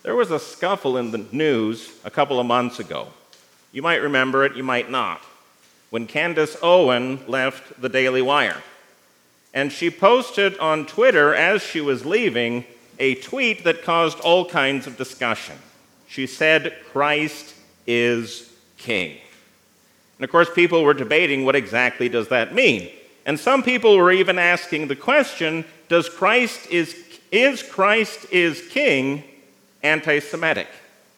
There was a scuffle in the news a couple of months ago. You might remember it, you might not, when Candace Owen left the Daily Wire. And she posted on Twitter as she was leaving a tweet that caused all kinds of discussion. She said, "Christ is King." And of course, people were debating what exactly does that mean. And some people were even asking the question, is Christ is King anti-Semitic?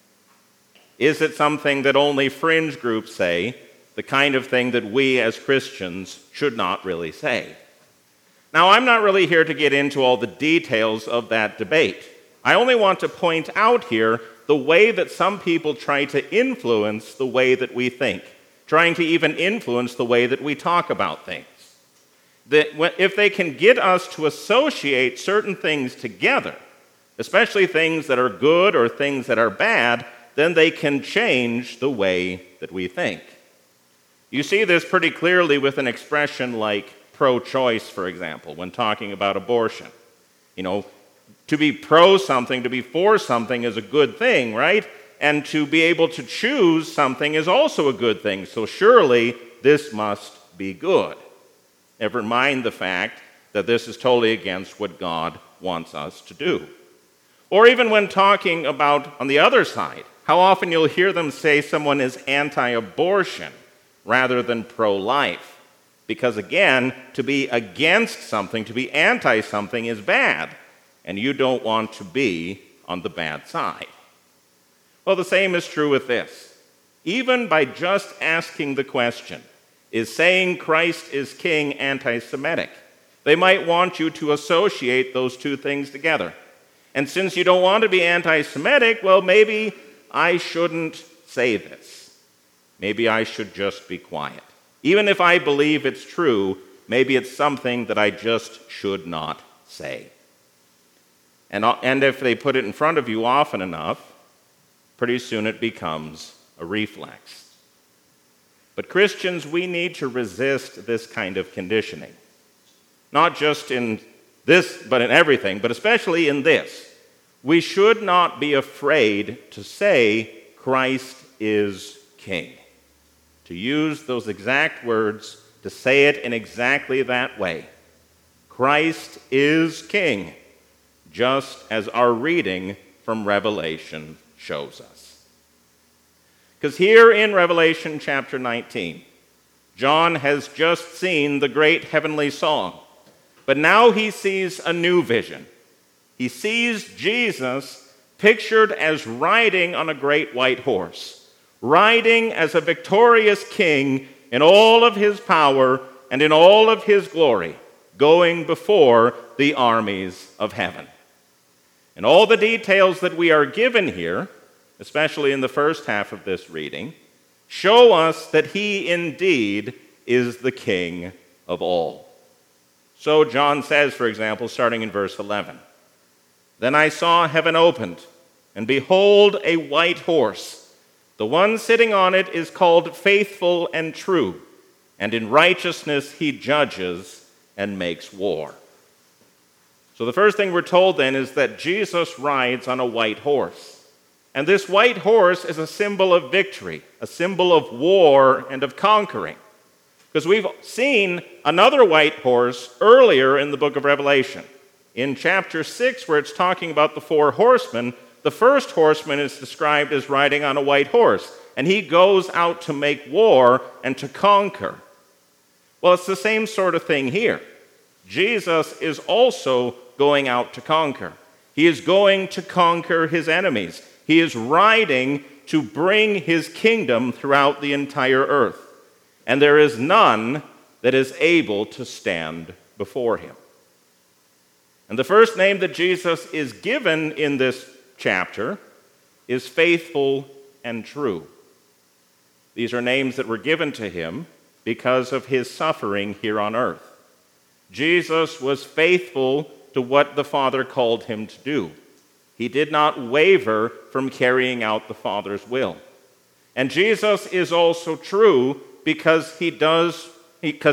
Is it something that only fringe groups say, the kind of thing that we as Christians should not really say? Now, I'm not really here to get into all the details of that debate. I only want to point out here the way that some people try to influence the way that we think, trying to even influence the way that we talk about things. That if they can get us to associate certain things together, especially things that are good or things that are bad, then they can change the way that we think. You see this pretty clearly with an expression like pro-choice, for example, when talking about abortion. To be pro something, to be for something is a good thing, right? And to be able to choose something is also a good thing. So surely this must be good. Never mind the fact that this is totally against what God wants us to do. Or even when talking about, on the other side, how often you'll hear them say someone is anti-abortion rather than pro-life. Because again, to be against something, to be anti-something is bad, and you don't want to be on the bad side. Well, the same is true with this. Even by just asking the question, is saying Christ is King anti-Semitic? They might want you to associate those two things together. And since you don't want to be anti-Semitic, well, maybe I shouldn't say this. Maybe I should just be quiet. Even if I believe it's true, maybe it's something that I just should not say. And if they put it in front of you often enough, pretty soon it becomes a reflex. But Christians, we need to resist this kind of conditioning. Not just in this, but in everything, but especially in this. We should not be afraid to say, Christ is King. To use those exact words, to say it in exactly that way. Christ is King, just as our reading from Revelation shows us. Because here in Revelation chapter 19, John has just seen the great heavenly song, but now he sees a new vision. He sees Jesus pictured as riding on a great white horse, riding as a victorious king in all of his power and in all of his glory, going before the armies of heaven. And all the details that we are given here, especially in the first half of this reading, show us that he indeed is the King of all. So John says, for example, starting in verse 11, "Then I saw heaven opened, and behold, a white horse. The one sitting on it is called Faithful and True, and in righteousness he judges and makes war." So the first thing we're told then is that Jesus rides on a white horse. And this white horse is a symbol of victory, a symbol of war and of conquering. Because we've seen another white horse earlier in the book of Revelation. In chapter 6, where it's talking about the four horsemen, the first horseman is described as riding on a white horse, and he goes out to make war and to conquer. Well, it's the same sort of thing here. Jesus is also going out to conquer. He is going to conquer his enemies. He is riding to bring his kingdom throughout the entire earth. And there is none that is able to stand before him. And the first name that Jesus is given in this chapter is Faithful and True. These are names that were given to him because of his suffering here on earth. Jesus was faithful to what the Father called him to do. He did not waver from carrying out the Father's will. And Jesus is also true because he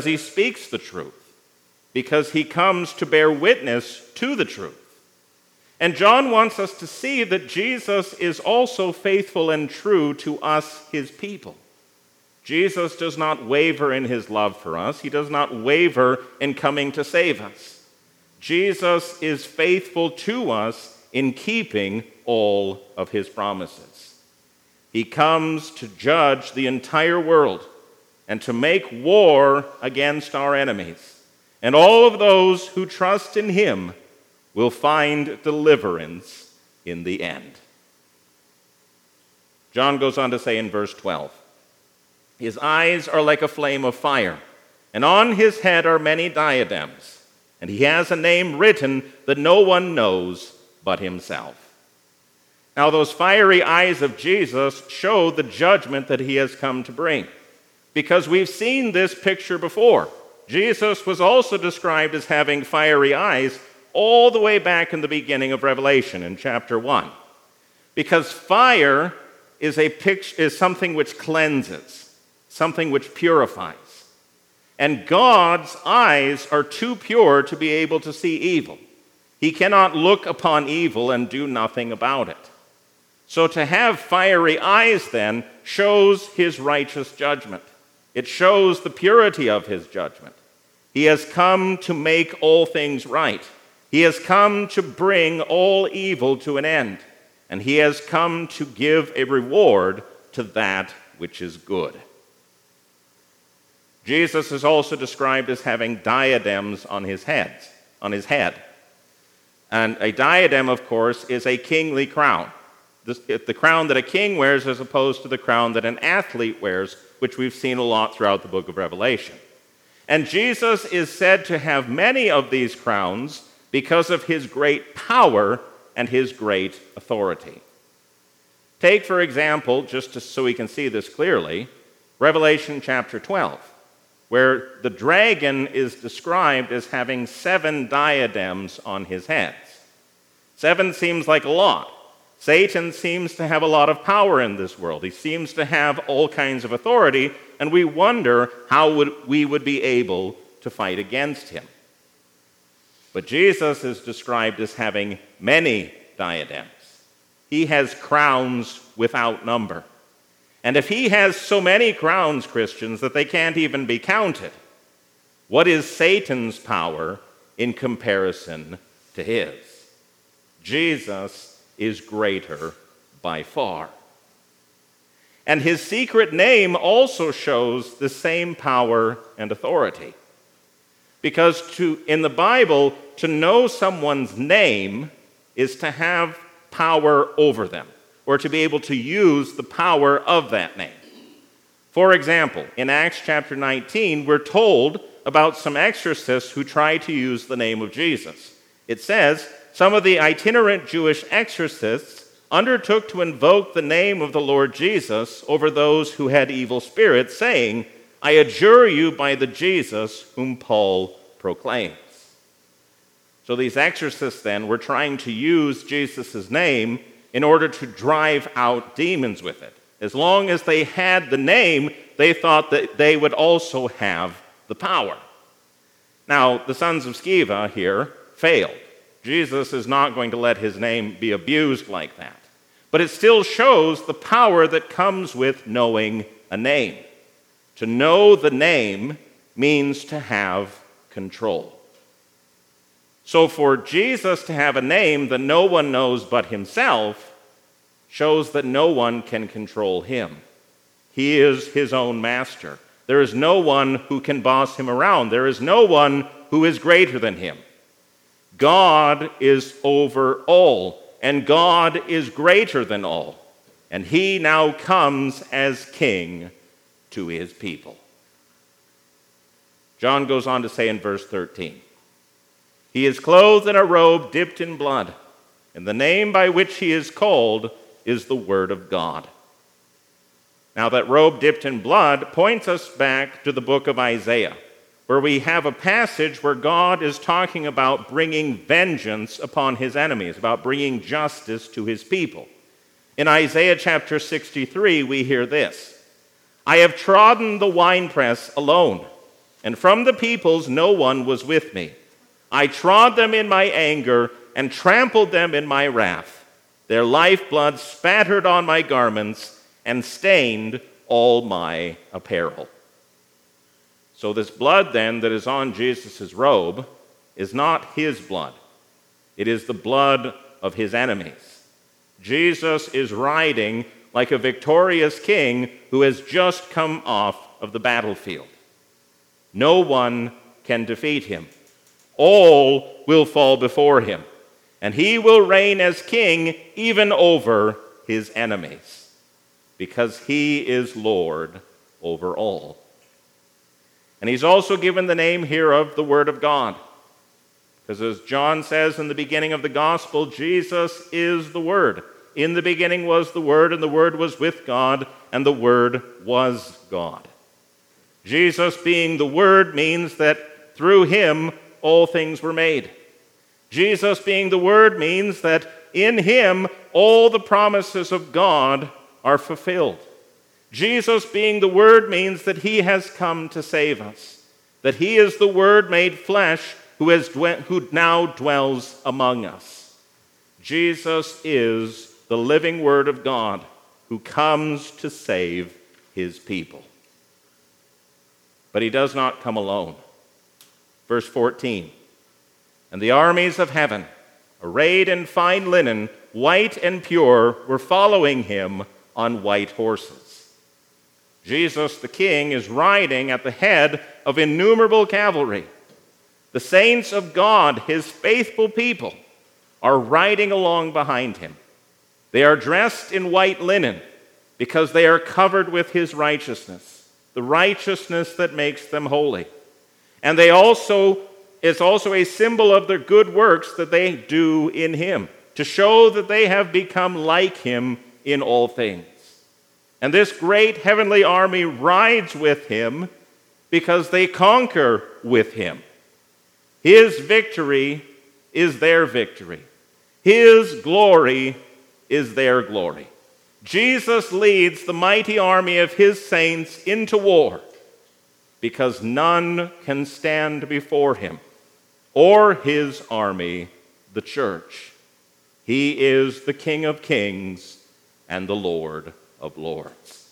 speaks the truth, because he comes to bear witness to the truth. And John wants us to see that Jesus is also faithful and true to us, his people. Jesus does not waver in his love for us. He does not waver in coming to save us. Jesus is faithful to us in keeping all of his promises. He comes to judge the entire world and to make war against our enemies. And all of those who trust in him will find deliverance in the end. John goes on to say in verse 12, his eyes are like a flame of fire, and on his head are many diadems, and he has a name written that no one knows but himself. Now, those fiery eyes of Jesus show the judgment that he has come to bring, because we've seen this picture before. Jesus was also described as having fiery eyes all the way back in the beginning of Revelation in chapter 1, because fire is something which cleanses, something which purifies. And God's eyes are too pure to be able to see evil. He cannot look upon evil and do nothing about it. So to have fiery eyes then shows his righteous judgment. It shows the purity of his judgment. He has come to make all things right. He has come to bring all evil to an end. And he has come to give a reward to that which is good. Jesus is also described as having diadems on his head. And a diadem, of course, is a kingly crown. The crown that a king wears as opposed to the crown that an athlete wears, which we've seen a lot throughout the book of Revelation. And Jesus is said to have many of these crowns because of his great power and his great authority. Take, for example, so we can see this clearly, Revelation chapter 12. Where the dragon is described as having 7 diadems on his heads. 7 seems like a lot. Satan seems to have a lot of power in this world. He seems to have all kinds of authority, and we wonder how we would be able to fight against him. But Jesus is described as having many diadems. He has crowns without number. And if he has so many crowns, Christians, that they can't even be counted, what is Satan's power in comparison to his? Jesus is greater by far. And his secret name also shows the same power and authority. Because in the Bible, to know someone's name is to have power over them, or to be able to use the power of that name. For example, in Acts chapter 19, we're told about some exorcists who try to use the name of Jesus. It says, some of the itinerant Jewish exorcists undertook to invoke the name of the Lord Jesus over those who had evil spirits, saying, I adjure you by the Jesus whom Paul proclaims. So these exorcists then were trying to use Jesus' name in order to drive out demons with it. As long as they had the name, they thought that they would also have the power. Now, the sons of Sceva here failed. Jesus is not going to let his name be abused like that. But it still shows the power that comes with knowing a name. To know the name means to have control. So for Jesus to have a name that no one knows but himself shows that no one can control him. He is his own master. There is no one who can boss him around. There is no one who is greater than him. God is over all, and God is greater than all. And he now comes as king to his people. John goes on to say in verse 13, he is clothed in a robe dipped in blood, and the name by which he is called is the Word of God. Now, that robe dipped in blood points us back to the book of Isaiah, where we have a passage where God is talking about bringing vengeance upon his enemies, about bringing justice to his people. In Isaiah chapter 63, we hear this, I have trodden the winepress alone, and from the peoples no one was with me. I trod them in my anger and trampled them in my wrath. Their lifeblood spattered on my garments and stained all my apparel. So this blood then that is on Jesus' robe is not his blood. It is the blood of his enemies. Jesus is riding like a victorious king who has just come off of the battlefield. No one can defeat him. All will fall before him, and he will reign as king even over his enemies, because he is Lord over all. And he's also given the name here of the Word of God, because as John says in the beginning of the Gospel, Jesus is the Word. In the beginning was the Word, and the Word was with God, and the Word was God. Jesus being the Word means that through him all things were made. Jesus being the Word means that in him all the promises of God are fulfilled. Jesus being the Word means that he has come to save us, that he is the Word made flesh who now dwells among us. Jesus is the living Word of God who comes to save his people. But he does not come alone. Verse 14, and the armies of heaven, arrayed in fine linen, white and pure, were following him on white horses. Jesus the King is riding at the head of innumerable cavalry. The saints of God, his faithful people, are riding along behind him. They are dressed in white linen because they are covered with his righteousness, the righteousness that makes them holy. And it's also a symbol of the good works that they do in him, to show that they have become like him in all things. And this great heavenly army rides with him because they conquer with him. His victory is their victory. His glory is their glory. Jesus leads the mighty army of his saints into war because none can stand before him or his army, the church. He is the King of kings and the Lord of lords.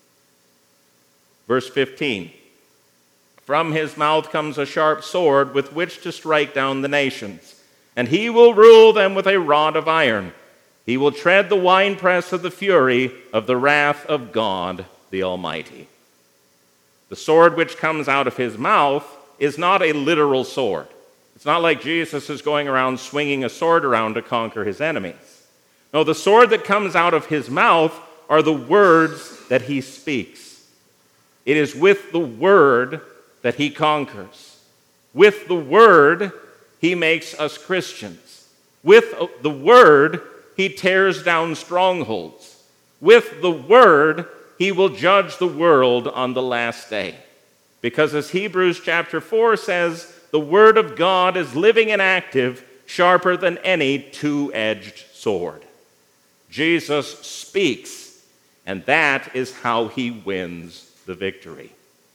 Verse 15, from his mouth comes a sharp sword with which to strike down the nations, and he will rule them with a rod of iron. He will tread the winepress of the fury of the wrath of God the Almighty. The sword which comes out of his mouth is not a literal sword. It's not like Jesus is going around swinging a sword around to conquer his enemies. No, the sword that comes out of his mouth are the words that he speaks. It is with the word that he conquers. With the word, he makes us Christians. With the word, he tears down strongholds. With the word, he will judge the world on the last day. Because as Hebrews chapter 4 says, the word of God is living and active, sharper than any two-edged sword. Jesus speaks, and that is how he wins the victory.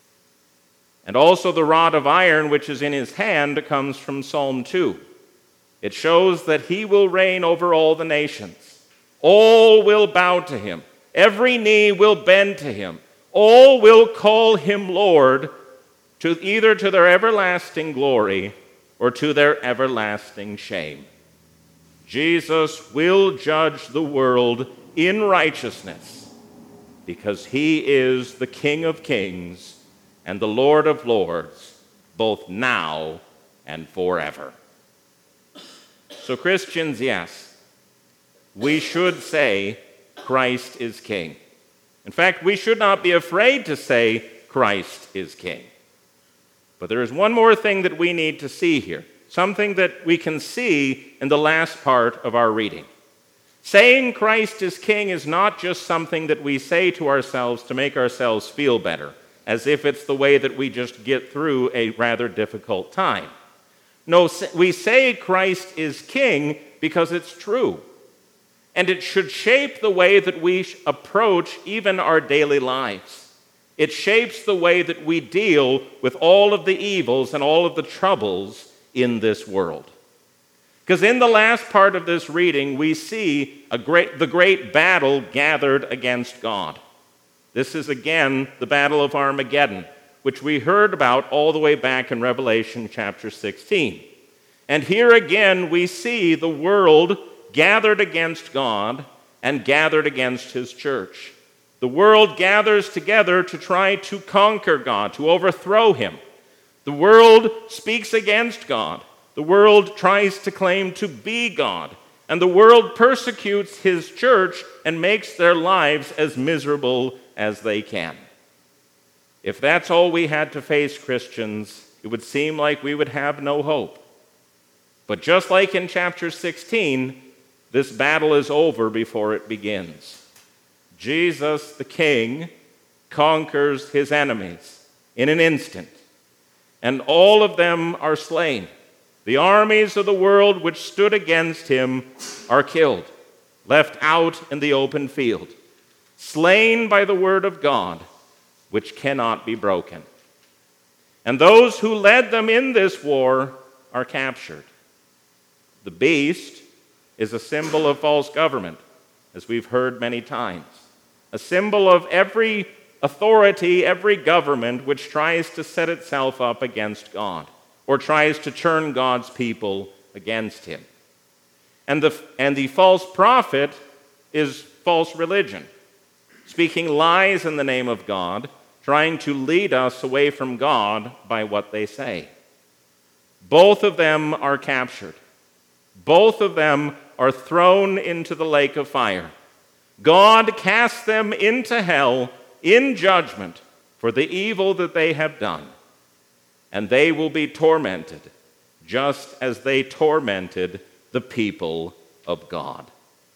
And also the rod of iron which is in his hand comes from Psalm 2. It shows that he will reign over all the nations. All will bow to him. Every knee will bend to him. All will call him Lord, either to their everlasting glory or to their everlasting shame. Jesus will judge the world in righteousness because he is the King of kings and the Lord of lords, both now and forever. So Christians, yes, we should say Christ is King. In fact, we should not be afraid to say Christ is King. But there is one more thing that we need to see here, something that we can see in the last part of our reading. Saying Christ is King is not just something that we say to ourselves to make ourselves feel better, as if it's the way that we just get through a rather difficult time. No, we say Christ is King because it's true. And it should shape the way that we approach even our daily lives. It shapes the way that we deal with all of the evils and all of the troubles in this world. Because in the last part of this reading, we see the great battle gathered against God. This is again the Battle of Armageddon, which we heard about all the way back in Revelation chapter 16. And here again we see the world gathered against God and gathered against his church. The world gathers together to try to conquer God, to overthrow him. The world speaks against God. The world tries to claim to be God. And the world persecutes his church and makes their lives as miserable as they can. If that's all we had to face, Christians, it would seem like we would have no hope. But just like in chapter 16, this battle is over before it begins. Jesus, the King, conquers his enemies in an instant, and all of them are slain. The armies of the world which stood against him are killed, left out in the open field, slain by the word of God, which cannot be broken. And those who led them in this war are captured. The beast is a symbol of false government, as we've heard many times, a symbol of every authority, every government which tries to set itself up against God or tries to turn God's people against him. And the false prophet is false religion, speaking lies in the name of God, trying to lead us away from God by what they say. Both of them are captured. Both of them are thrown into the lake of fire. God casts them into hell in judgment for the evil that they have done. And they will be tormented, just as they tormented the people of God.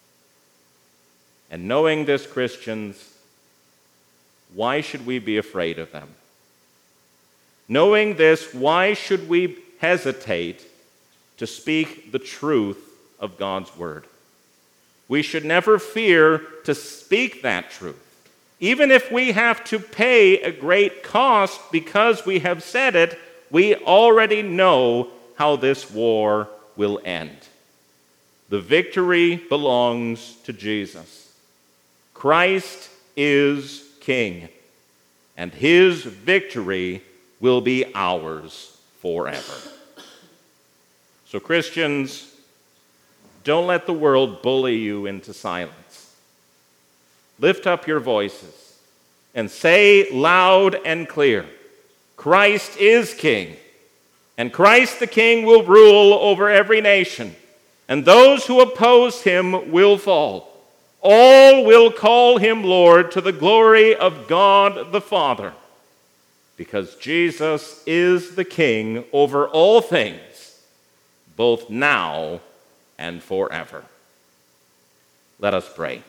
And knowing this, Christians, why should we be afraid of them? Knowing this, why should we hesitate to speak the truth of God's word? We should never fear to speak that truth, even if we have to pay a great cost because we have said it. We already know how this war will end. The victory belongs to Jesus. Christ is King, and his victory will be ours forever. So, Christians, don't let the world bully you into silence. Lift up your voices and say loud and clear, Christ is King, and Christ the King will rule over every nation, and those who oppose him will fall. All will call him Lord to the glory of God the Father, because Jesus is the King over all things, both now and forever. Let us pray.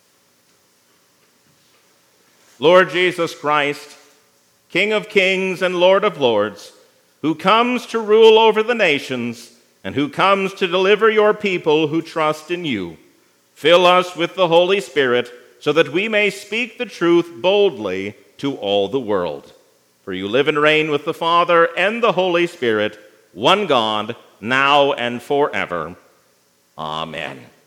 Lord Jesus Christ, King of kings and Lord of lords, who comes to rule over the nations and who comes to deliver your people who trust in you, fill us with the Holy Spirit so that we may speak the truth boldly to all the world. For you live and reign with the Father and the Holy Spirit, one God, now and forever. Amen.